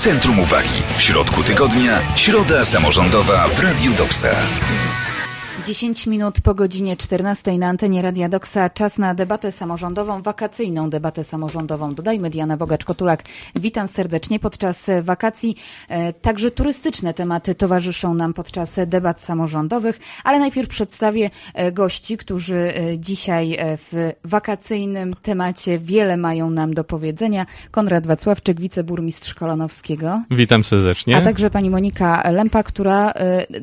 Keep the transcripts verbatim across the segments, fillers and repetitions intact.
centrum uwagi. W środku tygodnia, środa samorządowa w Radiu Doksa. dziesięć minut po godzinie czternastej na antenie Radia Doksa. Czas na debatę samorządową, wakacyjną debatę samorządową. Dodajmy, Diana Bogacz-Kotulak. Witam serdecznie podczas wakacji. Także turystyczne tematy towarzyszą nam podczas debat samorządowych, ale najpierw przedstawię gości, którzy dzisiaj w wakacyjnym temacie wiele mają nam do powiedzenia. Konrad Wacławczyk, wiceburmistrz Kolonowskiego. Witam serdecznie. A także pani Monika Lempa, która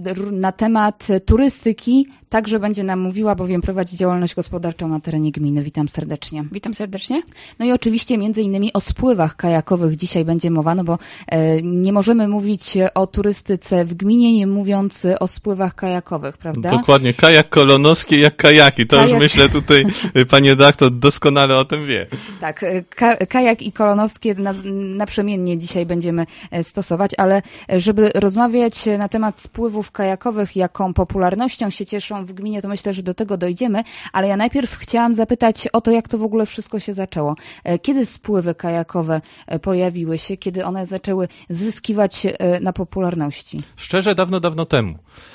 na temat turystyki także będzie nam mówiła, bowiem prowadzi działalność gospodarczą na terenie gminy. Witam serdecznie. Witam serdecznie. No i oczywiście między innymi o spływach kajakowych dzisiaj będzie mowa, no bo e, nie możemy mówić o turystyce w gminie, nie mówiąc o spływach kajakowych, prawda? Dokładnie. Kajak kolonowski jak kajaki. To Kajak... już myślę tutaj pani redaktor doskonale o tym wie. Tak. Ka- kajak i kolonowskie na, naprzemiennie dzisiaj będziemy stosować, ale żeby rozmawiać na temat spływów kajakowych, jaką popularnością się cieszą w gminie, to myślę, że do tego dojdziemy, ale ja najpierw chciałam zapytać o to, jak to w ogóle wszystko się zaczęło. Kiedy spływy kajakowe pojawiły się, kiedy one zaczęły zyskiwać na popularności? Szczerze, dawno, dawno temu.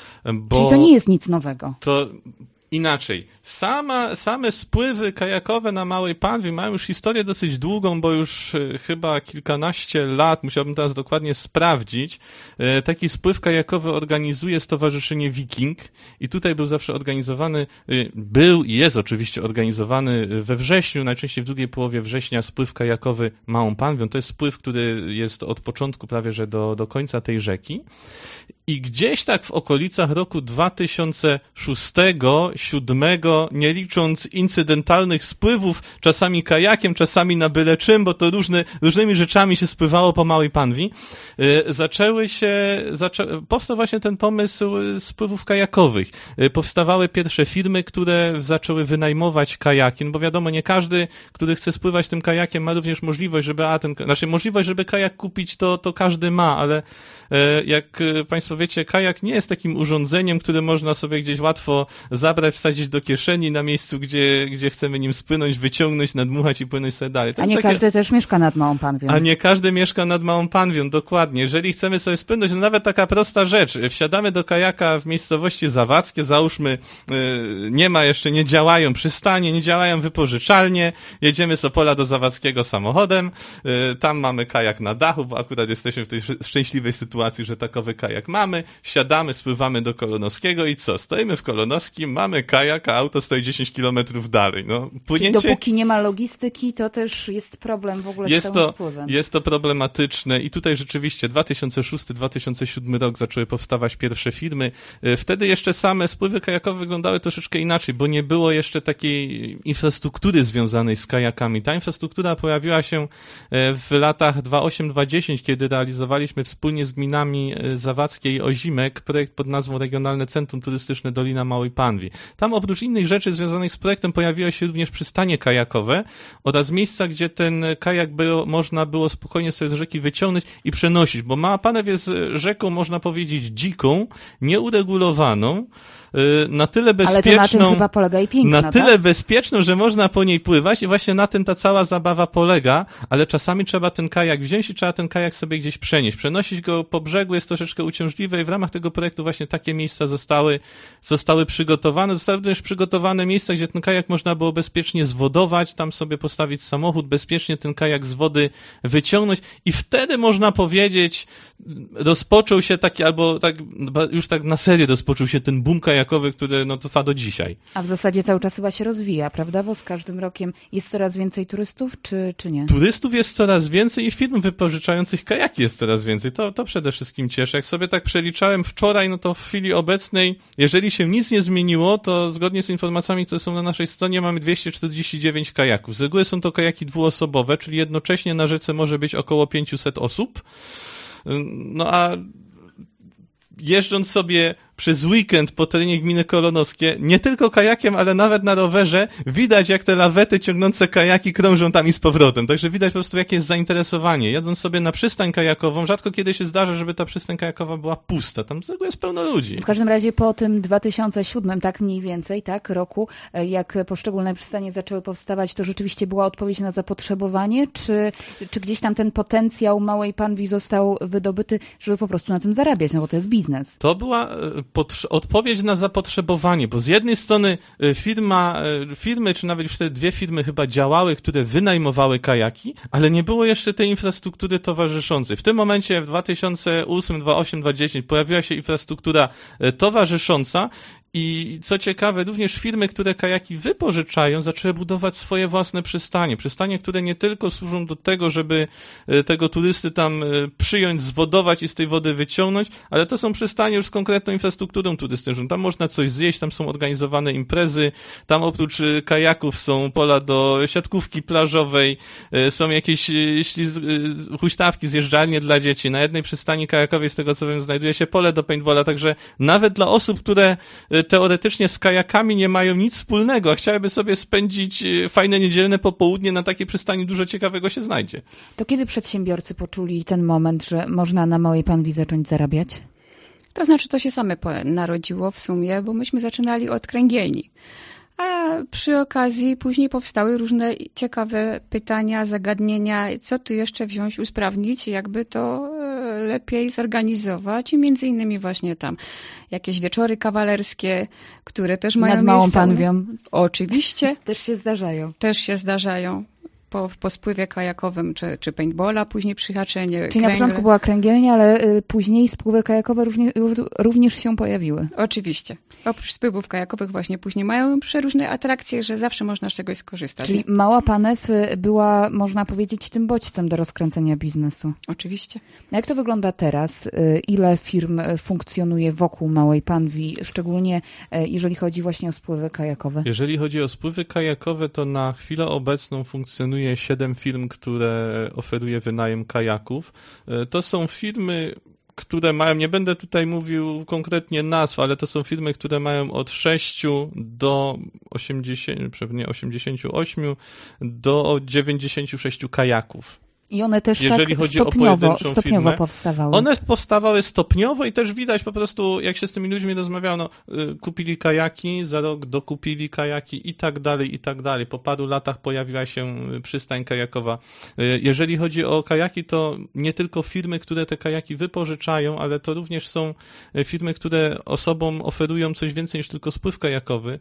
Bo Czyli to nie jest nic nowego. To inaczej. Sama, same spływy kajakowe na Małej Panwie mają już historię dosyć długą, bo już e, chyba kilkanaście lat, musiałbym teraz dokładnie sprawdzić. E, taki spływ kajakowy organizuje Stowarzyszenie Wiking i tutaj był zawsze organizowany, e, był i jest oczywiście organizowany we wrześniu, najczęściej w drugiej połowie września, spływ kajakowy Małą Panwią. To jest spływ, który jest od początku prawie że do, do końca tej rzeki. I gdzieś tak w okolicach roku dwa tysiące szóstego, siódmego, nie licząc incydentalnych spływów, czasami kajakiem, czasami na byle czym, bo to różne, różnymi rzeczami się spływało po Małej Panwi, yy, zaczęły się, zaczę... powstał właśnie ten pomysł spływów kajakowych. Yy, powstawały pierwsze firmy, które zaczęły wynajmować kajaki, no bo wiadomo, nie każdy, który chce spływać tym kajakiem, ma również możliwość, żeby, a ten, znaczy możliwość, żeby kajak kupić, to, to każdy ma, ale yy, jak Państwo wiecie, kajak nie jest takim urządzeniem, które można sobie gdzieś łatwo zabrać, wsadzić do kieszeni na miejscu, gdzie, gdzie chcemy nim spłynąć, wyciągnąć, nadmuchać i płynąć sobie dalej. To a nie takie... każdy też mieszka nad Małą Panwią. A nie każdy mieszka nad Małą Panwią, dokładnie. Jeżeli chcemy sobie spłynąć, no nawet taka prosta rzecz. Wsiadamy do kajaka w miejscowości Zawadzkie, załóżmy, yy, nie ma jeszcze, nie działają przystanie, nie działają wypożyczalnie, jedziemy z Opola do Zawadzkiego samochodem, yy, tam mamy kajak na dachu, bo akurat jesteśmy w tej szczęśliwej sytuacji, że takowy kajak mamy, siadamy, spływamy do Kolonowskiego i co? Stoimy w Kolonowskim, mamy kajak, a auto stoi dziesięć kilometrów dalej. No, płynięcie... Czyli dopóki nie ma logistyki, to też jest problem w ogóle jest z całym to, spływem. Jest to problematyczne i tutaj rzeczywiście dwa tysiące szósty dwa tysiące siódmy rok zaczęły powstawać pierwsze firmy. Wtedy jeszcze same spływy kajakowe wyglądały troszeczkę inaczej, bo nie było jeszcze takiej infrastruktury związanej z kajakami. Ta infrastruktura pojawiła się w latach dwa tysiące ósmym do dwa tysiące dziesiątego, kiedy realizowaliśmy wspólnie z gminami Zawadzkie i Ozimek projekt pod nazwą Regionalne Centrum Turystyczne Dolina Małej Panwi. Tam oprócz innych rzeczy związanych z projektem pojawiły się również przystanie kajakowe oraz miejsca, gdzie ten kajak było, można było spokojnie sobie z rzeki wyciągnąć i przenosić, bo Mała Panew jest rzeką, można powiedzieć, dziką, nieuregulowaną, na tyle bezpieczną, ale to na tym chyba polega i piękno, na tyle tak? bezpieczną, że można po niej pływać i właśnie na tym ta cała zabawa polega, ale czasami trzeba ten kajak wziąć i trzeba ten kajak sobie gdzieś przenieść. Przenosić go po brzegu jest troszeczkę uciążliwe i w ramach tego projektu właśnie takie miejsca zostały, zostały przygotowane. Zostały również przygotowane miejsca, gdzie ten kajak można było bezpiecznie zwodować, tam sobie postawić samochód, bezpiecznie ten kajak z wody wyciągnąć i wtedy można powiedzieć, rozpoczął się taki, albo tak, już tak na serio rozpoczął się ten boom kajakowy, który no, trwa do dzisiaj. A w zasadzie cały czas chyba się rozwija, prawda? Bo z każdym rokiem jest coraz więcej turystów, czy, czy nie? Turystów jest coraz więcej i firm wypożyczających kajaki jest coraz więcej. To, to przede wszystkim cieszy. Jak sobie tak przeliczałem wczoraj, no to w chwili obecnej, jeżeli się nic nie zmieniło, to zgodnie z informacjami, które są na naszej stronie, mamy dwieście czterdzieści dziewięć kajaków. Z reguły są to kajaki dwuosobowe, czyli jednocześnie na rzece może być około pięćset osób. No a jeżdżąc sobie przez weekend po terenie gminy Kolonowskie, nie tylko kajakiem, ale nawet na rowerze, widać jak te lawety ciągnące kajaki krążą tam i z powrotem. Także widać po prostu jakie jest zainteresowanie. Jadąc sobie na przystań kajakową, rzadko kiedy się zdarza, żeby ta przystań kajakowa była pusta. Tam jest pełno ludzi. W każdym razie po tym dwa tysiące siódmym, tak mniej więcej, tak, roku, jak poszczególne przystanie zaczęły powstawać, to rzeczywiście była odpowiedź na zapotrzebowanie, czy, czy gdzieś tam ten potencjał małej Panwi został wydobyty, żeby po prostu na tym zarabiać, no bo to jest biznes. To była potrze- odpowiedź na zapotrzebowanie, bo z jednej strony firma, firmy, czy nawet wtedy dwie firmy chyba działały, które wynajmowały kajaki, ale nie było jeszcze tej infrastruktury towarzyszącej. W tym momencie w dwa tysiące ósmym, dwa tysiące ósmym, dwa tysiące dziesiątym pojawiła się infrastruktura towarzysząca. I co ciekawe, również firmy, które kajaki wypożyczają, zaczęły budować swoje własne przystanie. Przystanie, które nie tylko służą do tego, żeby tego turysty tam przyjąć, zwodować i z tej wody wyciągnąć, ale to są przystanie już z konkretną infrastrukturą turystyczną. Tam można coś zjeść, tam są organizowane imprezy, tam oprócz kajaków są pola do siatkówki plażowej, są jakieś śliz... huśtawki, zjeżdżalnie dla dzieci. Na jednej przystani kajakowej, z tego co wiem, znajduje się pole do paintballa, także nawet dla osób, które teoretycznie z kajakami nie mają nic wspólnego, a chciałyby sobie spędzić fajne niedzielne popołudnie na takiej przystani, dużo ciekawego się znajdzie. To kiedy przedsiębiorcy poczuli ten moment, że można na małej Panwi zacząć zarabiać? To znaczy, to się same narodziło w sumie, bo myśmy zaczynali od kręgielni. A przy okazji później powstały różne ciekawe pytania, zagadnienia, co tu jeszcze wziąć, usprawnić, jakby to lepiej zorganizować i między innymi właśnie tam jakieś wieczory kawalerskie, które też mają miejsce. Nad małą Panwią. Oczywiście. Też się zdarzają. Też się zdarzają. Po, po spływie kajakowym, czy, czy paintballa, później przyhaczenie. Czyli kręgle. Na początku była kręgielnia, ale y, później spływy kajakowe różnie, również się pojawiły. Oczywiście. Oprócz spływów kajakowych właśnie później mają przeróżne atrakcje, że zawsze można z czegoś skorzystać. Czyli mała Panew była, można powiedzieć, tym bodźcem do rozkręcenia biznesu. Oczywiście. Jak to wygląda teraz? Ile firm funkcjonuje wokół małej Panwi, szczególnie jeżeli chodzi właśnie o spływy kajakowe? Jeżeli chodzi o spływy kajakowe, to na chwilę obecną funkcjonuje siedem firm, które oferuje wynajem kajaków. To są firmy, które mają, nie będę tutaj mówił konkretnie nazw, ale to są firmy, które mają od sześciu do osiemdziesięciu, pewnie osiemdziesięciu ośmiu do dziewięćdziesięciu sześciu kajaków. I one też Jeżeli tak chodzi stopniowo, o stopniowo firmę, powstawały. One powstawały stopniowo i też widać po prostu, jak się z tymi ludźmi rozmawiało, no, kupili kajaki, za rok dokupili kajaki i tak dalej, i tak dalej. Po paru latach pojawiła się przystań kajakowa. Jeżeli chodzi o kajaki, to nie tylko firmy, które te kajaki wypożyczają, ale to również są firmy, które osobom oferują coś więcej niż tylko spływ kajakowy,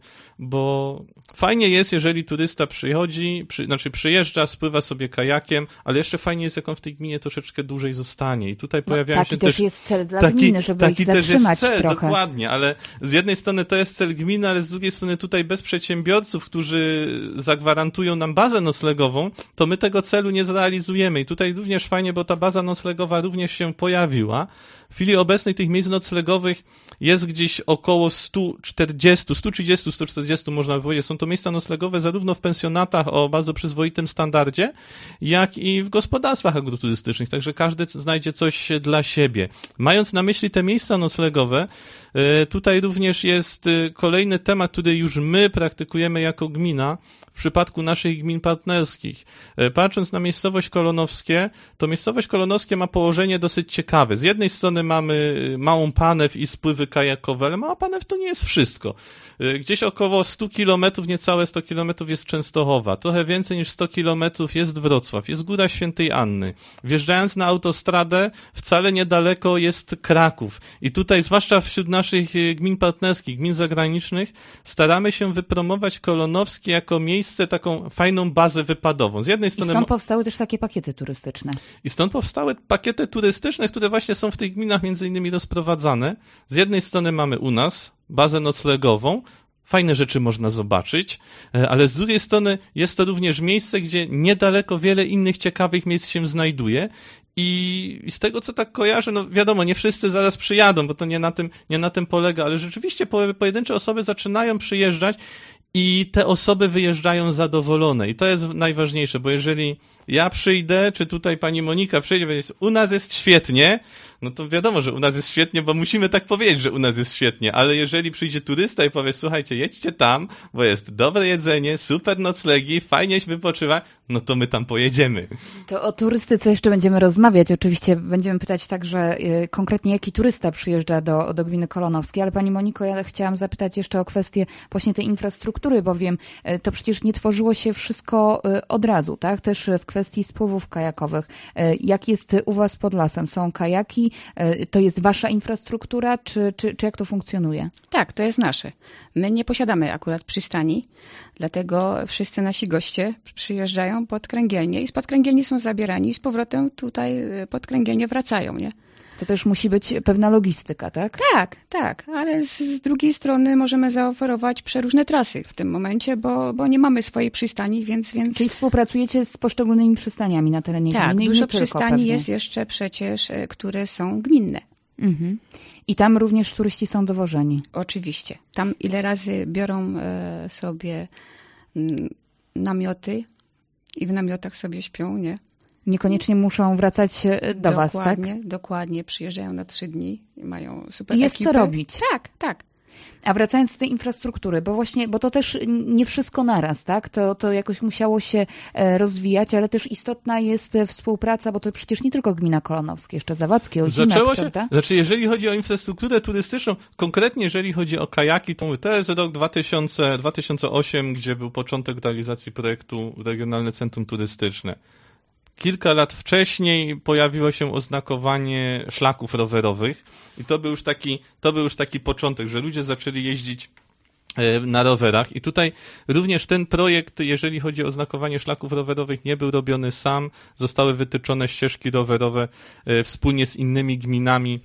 bo fajnie jest, jeżeli turysta przychodzi, przy, znaczy przyjeżdża, spływa sobie kajakiem, ale jeszcze fajnie jest, jak on w tej gminie troszeczkę dłużej zostanie. I tutaj pojawiają no, taki się też też... jest cel dla taki, gminy, żeby taki ich zatrzymać też jest cel, trochę. Dokładnie, ale z jednej strony to jest cel gminy, ale z drugiej strony tutaj bez przedsiębiorców, którzy zagwarantują nam bazę noclegową, to my tego celu nie zrealizujemy. I tutaj również fajnie, bo ta baza noclegowa również się pojawiła. W chwili obecnej tych miejsc noclegowych jest gdzieś około sto czterdzieści, sto trzydzieści, sto czterdzieści można by powiedzieć. Są to miejsca noclegowe zarówno w pensjonatach o bardzo przyzwoitym standardzie, jak i w gospodarstwach agroturystycznych. Także każdy znajdzie coś dla siebie. Mając na myśli te miejsca noclegowe, tutaj również jest kolejny temat, który już my praktykujemy jako gmina, w przypadku naszych gmin partnerskich. Patrząc na miejscowość Kolonowskie, to miejscowość Kolonowskie ma położenie dosyć ciekawe. Z jednej strony mamy Małą Panew i spływy kajakowe, ale Mała Panew to nie jest wszystko. Gdzieś około sto kilometrów, niecałe sto kilometrów jest Częstochowa. Trochę więcej niż sto kilometrów jest Wrocław, jest Góra Świętej Anny. Wjeżdżając na autostradę, wcale niedaleko jest Kraków. I tutaj, zwłaszcza wśród naszych gmin partnerskich, gmin zagranicznych, staramy się wypromować Kolonowskie jako miejsce, taką fajną bazę wypadową. Z jednej strony... I stąd powstały też takie pakiety turystyczne. I stąd powstały pakiety turystyczne, które właśnie są w tych gminach między innymi rozprowadzane. Z jednej strony mamy u nas bazę noclegową, fajne rzeczy można zobaczyć, ale z drugiej strony jest to również miejsce, gdzie niedaleko wiele innych ciekawych miejsc się znajduje. I z tego, co tak kojarzę, no wiadomo, nie wszyscy zaraz przyjadą, bo to nie na tym, nie na tym polega, ale rzeczywiście pojedyncze osoby zaczynają przyjeżdżać i te osoby wyjeżdżają zadowolone. I to jest najważniejsze, bo jeżeli ja przyjdę, czy tutaj pani Monika przyjdzie, będzie, u nas jest świetnie, no to wiadomo, że u nas jest świetnie, bo musimy tak powiedzieć, że u nas jest świetnie, ale jeżeli przyjdzie turysta i powie, słuchajcie, jedźcie tam, bo jest dobre jedzenie, super noclegi, fajnie się wypoczywa, no to my tam pojedziemy. To o turystyce jeszcze będziemy rozmawiać. Oczywiście będziemy pytać także y, konkretnie, jaki turysta przyjeżdża do, do gminy Kolonowskiej, ale pani Moniko, ja chciałam zapytać jeszcze o kwestię właśnie tej infrastruktury, bowiem y, to przecież nie tworzyło się wszystko y, od razu, tak? Też w kwestii spływów kajakowych. Y, jak jest u was pod lasem? Są kajaki? Y, to jest wasza infrastruktura, czy, czy, czy jak to funkcjonuje? Tak, to jest nasze. My nie posiadamy akurat przystani, dlatego wszyscy nasi goście przyjeżdżają pod Kręgielnię i spod Kręgielni są zabierani i z powrotem tutaj pod Kręgielnię wracają, nie? To też musi być pewna logistyka, tak? Tak, tak, ale z, z drugiej strony możemy zaoferować przeróżne trasy w tym momencie, bo, bo nie mamy swojej przystani, więc... więc... Czyli współpracujecie z poszczególnymi przystaniami na terenie tak, gminy? Tak, dużo tylko, przystani pewnie. jest jeszcze przecież, które są gminne. Mhm. I tam również turyści są dowożeni? Oczywiście. Tam ile razy biorą e, sobie m, namioty i w namiotach sobie śpią, nie? Niekoniecznie muszą wracać do dokładnie, was, tak? Dokładnie, dokładnie. Przyjeżdżają na trzy dni i mają super I jest ekipę. co robić. Tak, tak. A wracając do tej infrastruktury, bo właśnie, bo to też nie wszystko naraz, tak? To, to jakoś musiało się rozwijać, ale też istotna jest współpraca, bo to przecież nie tylko gmina Kolonowska, jeszcze Zawadzkie, Ozimek, Zaczęło się, prawda? Znaczy, jeżeli chodzi o infrastrukturę turystyczną, konkretnie jeżeli chodzi o kajaki, to mówię, to jest rok dwa tysiące, dwa tysiące ósmy, gdzie był początek realizacji projektu Regionalne Centrum Turystyczne. Kilka lat wcześniej pojawiło się oznakowanie szlaków rowerowych i to był już taki, to był już taki początek, że ludzie zaczęli jeździć na rowerach i tutaj również ten projekt, jeżeli chodzi o oznakowanie szlaków rowerowych, nie był robiony sam, zostały wytyczone ścieżki rowerowe wspólnie z innymi gminami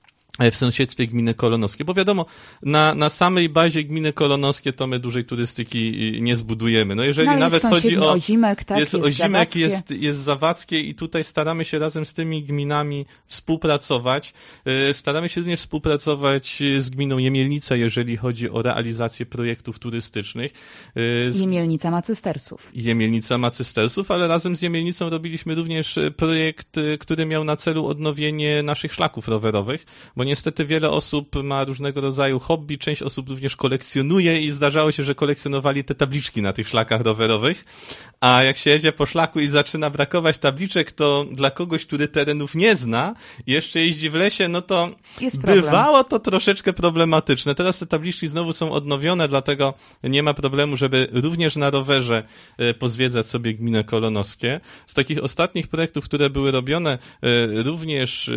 w sąsiedztwie gminy Kolonowskie, bo wiadomo, na, na samej bazie gminy Kolonowskie to my dużej turystyki nie zbudujemy. No jeżeli no, nawet chodzi o... Ozimek, tak, jest, jest Ozimek, Zawadzkie. jest, jest Zawadzkie i tutaj staramy się razem z tymi gminami współpracować. Staramy się również współpracować z gminą Jemielnica, jeżeli chodzi o realizację projektów turystycznych. Z... Jemielnica ma cystersów. Jemielnica ma cystersów, ale razem z Jemielnicą robiliśmy również projekt, który miał na celu odnowienie naszych szlaków rowerowych, bo niestety wiele osób ma różnego rodzaju hobby, część osób również kolekcjonuje i zdarzało się, że kolekcjonowali te tabliczki na tych szlakach rowerowych, a jak się jedzie po szlaku i zaczyna brakować tabliczek, to dla kogoś, który terenów nie zna, jeszcze jeździ w lesie, no to jest bywało to troszeczkę problematyczne. Teraz te tabliczki znowu są odnowione, dlatego nie ma problemu, żeby również na rowerze pozwiedzać sobie gminę Kolonowskie. Z takich ostatnich projektów, które były robione również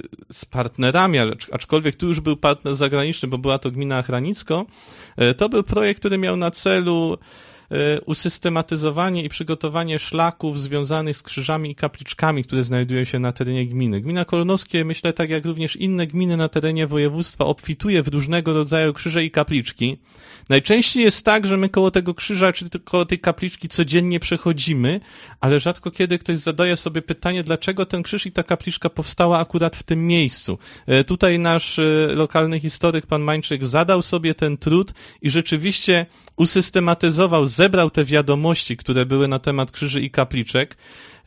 z partnerami, aczkolwiek tu już był partner zagraniczny, bo była to gmina Achranicko, to był projekt, który miał na celu usystematyzowanie i przygotowanie szlaków związanych z krzyżami i kapliczkami, które znajdują się na terenie gminy. Gmina Kolonowskie, myślę, tak jak również inne gminy na terenie województwa, obfituje w różnego rodzaju krzyże i kapliczki. Najczęściej jest tak, że my koło tego krzyża czy koło tej kapliczki codziennie przechodzimy, ale rzadko kiedy ktoś zadaje sobie pytanie, dlaczego ten krzyż i ta kapliczka powstała akurat w tym miejscu. Tutaj nasz lokalny historyk, pan Mańczyk, zadał sobie ten trud i rzeczywiście usystematyzował, zebrał te wiadomości, które były na temat krzyży i kapliczek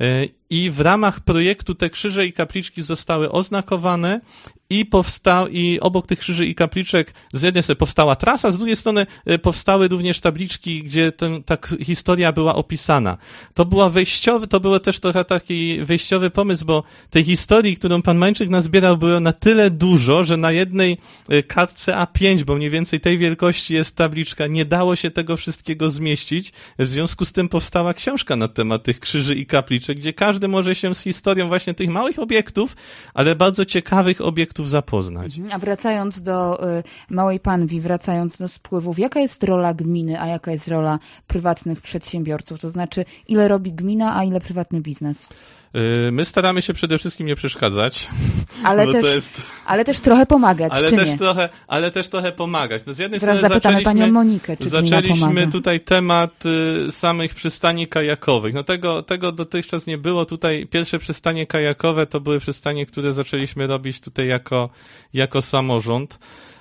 i w ramach projektu te krzyże i kapliczki zostały oznakowane i powstał, i obok tych krzyży i kapliczek z jednej strony powstała trasa, z drugiej strony powstały również tabliczki, gdzie ten, ta historia była opisana. To była wejściowy, to był też trochę taki wejściowy pomysł, bo tej historii, którą pan Mańczyk nazbierał, było na tyle dużo, że na jednej kartce A pięć, bo mniej więcej tej wielkości jest tabliczka, nie dało się tego wszystkiego zmieścić. W związku z tym powstała książka na temat tych krzyży i kapliczek, gdzie każdy może się z historią właśnie tych małych obiektów, ale bardzo ciekawych obiektów zapoznać. A wracając do y, Małej Panwi, wracając do spływów, jaka jest rola gminy, a jaka jest rola prywatnych przedsiębiorców? To znaczy, ile robi gmina, a ile prywatny biznes? My staramy się przede wszystkim nie przeszkadzać. Ale, też, jest... ale też trochę pomagać, ale czy też nie? Trochę, ale też trochę pomagać. No z jednej Zaraz strony zapytamy panią Monikę, czy zaczęliśmy tutaj temat y, samych przystani kajakowych. No tego, tego dotychczas nie było. Tutaj pierwsze przystanie kajakowe to były przystanie, które zaczęliśmy robić tutaj jako, jako samorząd.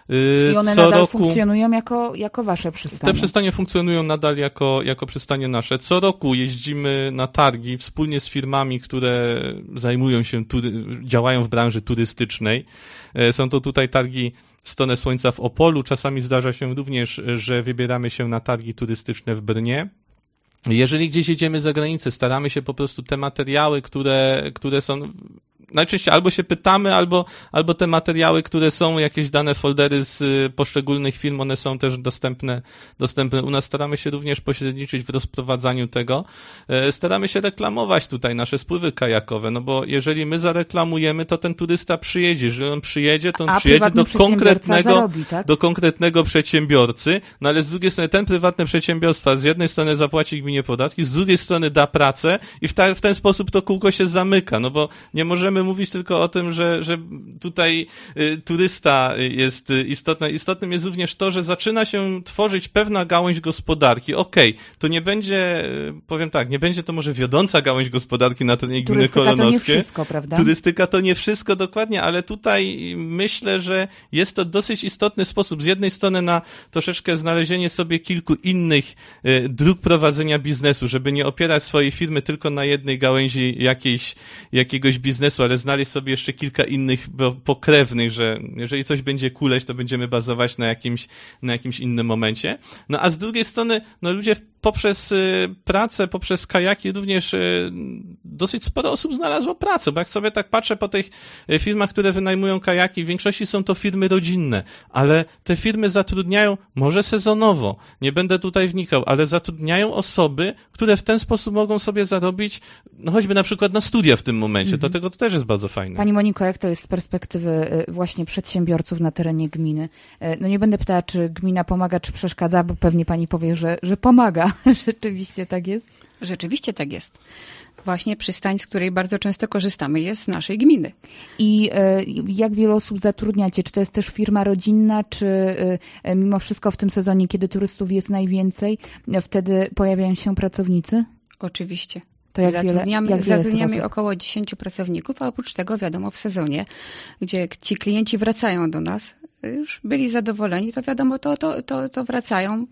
I one co nadal roku... funkcjonują jako, jako wasze przystanie? Te przystanie funkcjonują nadal jako, jako przystanie nasze. Co roku jeździmy na targi wspólnie z firmami, które zajmują się, tury... działają w branży turystycznej. Są to tutaj targi w stronę Słońca w Opolu. Czasami zdarza się również, że wybieramy się na targi turystyczne w Brnie. Jeżeli gdzieś jedziemy za granicę, staramy się po prostu te materiały, które, które są... Najczęściej albo się pytamy, albo, albo te materiały, które są, jakieś dane foldery z poszczególnych firm, one są też dostępne, dostępne u nas. Staramy się również pośredniczyć w rozprowadzaniu tego. Staramy się reklamować tutaj nasze spływy kajakowe, no bo jeżeli my zareklamujemy, to ten turysta przyjedzie. Jeżeli on przyjedzie, to on A przyjedzie do konkretnego, zarobi, tak? do konkretnego przedsiębiorcy, no ale z drugiej strony ten prywatne przedsiębiorstwa z jednej strony zapłaci gminie podatki, z drugiej strony da pracę i w, ta, w ten sposób to kółko się zamyka, no bo nie możemy mówić tylko o tym, że, że tutaj y, turysta jest istotny. Istotnym jest również to, że zaczyna się tworzyć pewna gałąź gospodarki. Okej, okay, to nie będzie, powiem tak, nie będzie to może wiodąca gałąź gospodarki na terenie gminy Kolonowskie. Turystyka to nie wszystko, prawda? Turystyka to nie wszystko, dokładnie, ale tutaj myślę, że jest to dosyć istotny sposób. Z jednej strony na troszeczkę znalezienie sobie kilku innych y, dróg prowadzenia biznesu, żeby nie opierać swojej firmy tylko na jednej gałęzi jakiejś, jakiegoś biznesu, ale znaleźć sobie jeszcze kilka innych pokrewnych, że jeżeli coś będzie kuleć, to będziemy bazować na jakimś, na jakimś innym momencie. No a z drugiej strony, no ludzie poprzez y, pracę, poprzez kajaki również y, dosyć sporo osób znalazło pracę, bo jak sobie tak patrzę po tych y, firmach, które wynajmują kajaki, w większości są to firmy rodzinne, ale te firmy zatrudniają, może sezonowo, nie będę tutaj wnikał, ale zatrudniają osoby, które w ten sposób mogą sobie zarobić, no choćby na przykład na studia w tym momencie, mhm. Dlatego to też jest bardzo fajne. Pani Moniko, jak to jest z perspektywy właśnie przedsiębiorców na terenie gminy? No nie będę pytała, czy gmina pomaga, czy przeszkadza, bo pewnie pani powie, że, że pomaga. Rzeczywiście tak jest? Rzeczywiście tak jest. Właśnie przystań, z której bardzo często korzystamy, jest z naszej gminy. I jak wiele osób zatrudniacie? Czy to jest też firma rodzinna, czy mimo wszystko w tym sezonie, kiedy turystów jest najwięcej, wtedy pojawiają się pracownicy? Oczywiście. To jak zatrudniamy wiele, jak wiele zatrudniamy około dziesięciu pracowników, a oprócz tego wiadomo w sezonie, gdzie ci klienci wracają do nas, już byli zadowoleni, to wiadomo, to, to, to, to wracają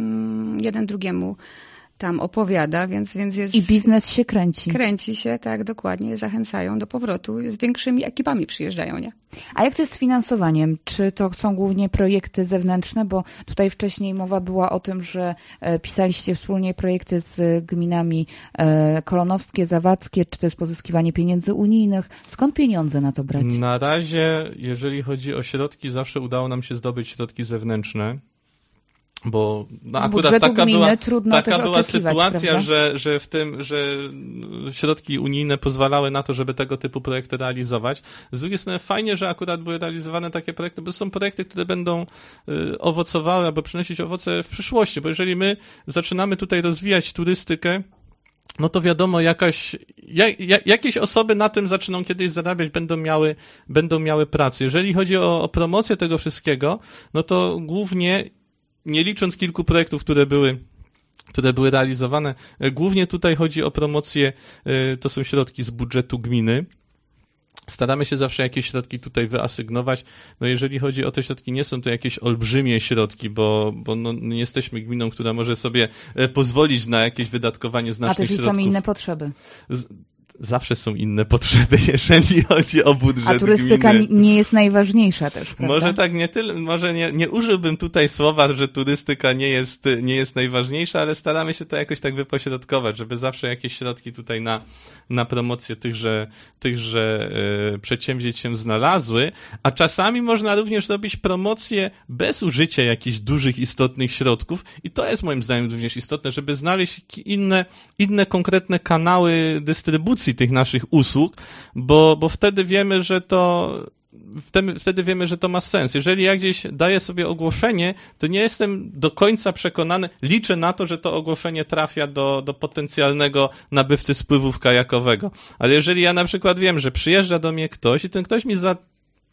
jeden drugiemu tam opowiada, więc, więc jest... I biznes się kręci. Kręci się, tak, dokładnie, zachęcają do powrotu, z większymi ekipami przyjeżdżają, nie? A jak to jest z finansowaniem? Czy to są głównie projekty zewnętrzne? Bo tutaj wcześniej mowa była o tym, że pisaliście wspólnie projekty z gminami kolonowskie, zawadzkie. Czy to jest pozyskiwanie pieniędzy unijnych? Skąd pieniądze na to brać? Na razie, jeżeli chodzi o środki, zawsze udało nam się zdobyć środki zewnętrzne. Bo no, akurat taka była, taka była sytuacja, że, że w tym, że środki unijne pozwalały na to, żeby tego typu projekty realizować. Z drugiej strony fajnie, że akurat były realizowane takie projekty, bo to są projekty, które będą y, owocowały albo przynosić owoce w przyszłości, bo jeżeli my zaczynamy tutaj rozwijać turystykę, no to wiadomo, jakaś, jak, jakieś osoby na tym zaczną kiedyś zarabiać, będą miały, będą miały pracę. Jeżeli chodzi o, o promocję tego wszystkiego, no to głównie nie licząc kilku projektów, które były, które były realizowane, głównie tutaj chodzi o promocję, to są środki z budżetu gminy. Staramy się zawsze jakieś środki tutaj wyasygnować. No jeżeli chodzi o te środki, nie są to jakieś olbrzymie środki, bo, bo no, nie jesteśmy gminą, która może sobie pozwolić na jakieś wydatkowanie znacznych środków. A też i są inne potrzeby. Z, Zawsze są inne potrzeby, jeżeli chodzi o budżet gminy. A turystyka gminy. Nie jest najważniejsza też, prawda? Może tak, nie tyle, może nie, nie użyłbym tutaj słowa, że turystyka nie jest, nie jest najważniejsza, ale staramy się to jakoś tak wypośrodkować, żeby zawsze jakieś środki tutaj na, na promocję tychże, tychże yy, przedsięwzięć się znalazły, a czasami można również robić promocję bez użycia jakichś dużych, istotnych środków i to jest moim zdaniem również istotne, żeby znaleźć inne, inne konkretne kanały dystrybucji tych naszych usług, bo, bo wtedy wiemy, że to wtedy, wtedy wiemy, że to ma sens. Jeżeli ja gdzieś daję sobie ogłoszenie, to nie jestem do końca przekonany, liczę na to, że to ogłoszenie trafia do, do potencjalnego nabywcy spływów kajakowego. Ale jeżeli ja na przykład wiem, że przyjeżdża do mnie ktoś i ten ktoś mi za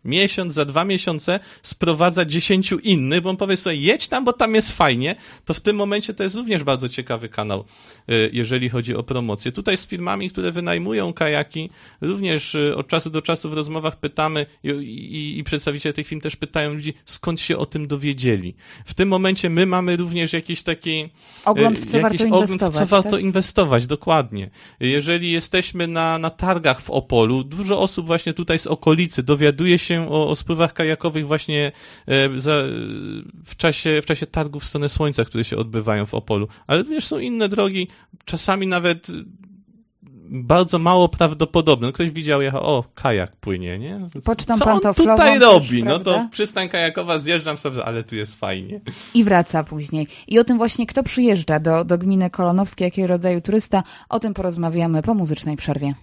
miesiąc, za dwa miesiące sprowadza dziesięciu innych, bo on powie sobie, jedź tam, bo tam jest fajnie, to w tym momencie to jest również bardzo ciekawy kanał, jeżeli chodzi o promocję. Tutaj z firmami, które wynajmują kajaki, również od czasu do czasu w rozmowach pytamy i, i, i przedstawiciele tych firm też pytają ludzi, skąd się o tym dowiedzieli. W tym momencie my mamy również jakiś taki ogląd, w co jakiś warto ogląd, inwestować. w co warto tak? inwestować, dokładnie. Jeżeli jesteśmy na, na targach w Opolu, dużo osób właśnie tutaj z okolicy dowiaduje się o, o spływach kajakowych właśnie e, za, w, czasie, w czasie targów w stronę Słońca, które się odbywają w Opolu. Ale również są inne drogi, czasami nawet bardzo mało prawdopodobne. No, ktoś widział, jechał, o, kajak płynie, nie? Pocztą Co on pantoflową tutaj też, robi? No prawda? to przystań kajakowa, zjeżdżam sobie, ale tu jest fajnie. I wraca później. I o tym właśnie, kto przyjeżdża do, do gminy Kolonowskiej, jakiego rodzaju turysta, o tym porozmawiamy po muzycznej przerwie.